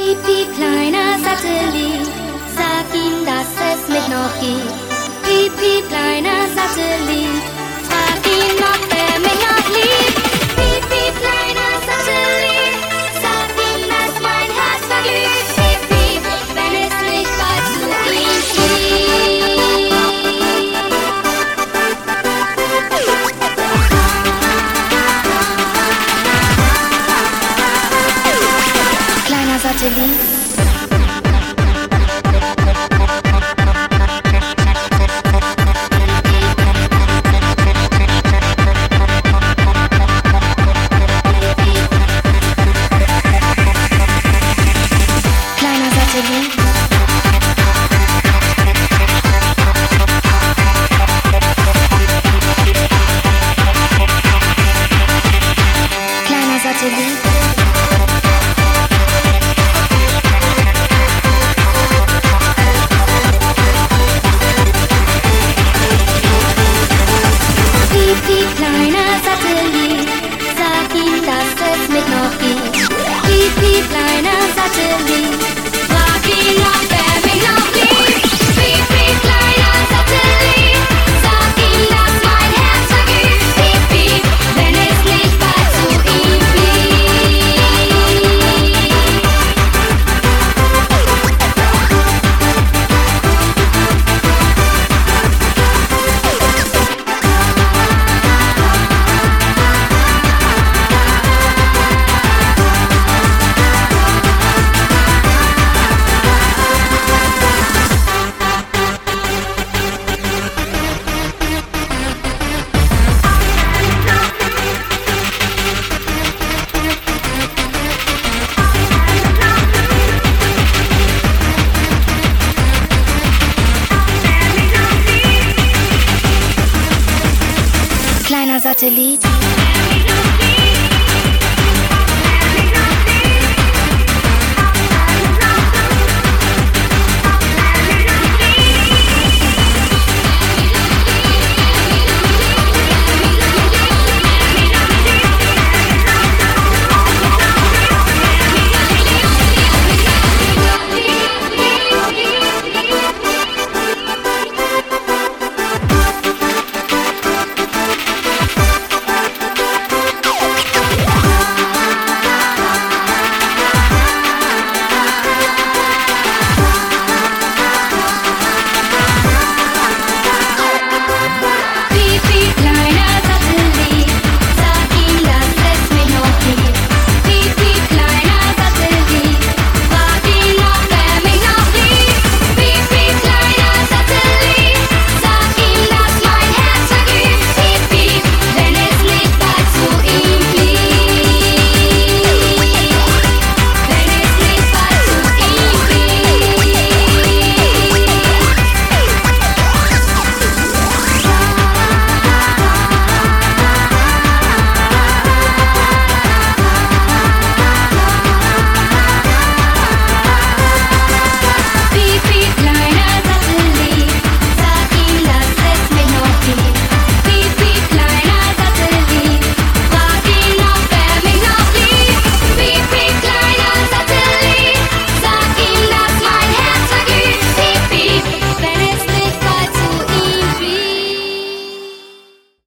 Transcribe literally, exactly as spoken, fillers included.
Piep, piep, kleiner Satellit, sag ihm, dass es mit noch geht. Piep, piep, kleiner Satellit, frag ihn, ob er mich noch liebt. Piep, piep, kleiner Satellit, sag ihm, dass mein Herz verglüht. Piep, piep, wenn es nicht bald zu ihm fliegt. Kleiner Satellit. Satellit.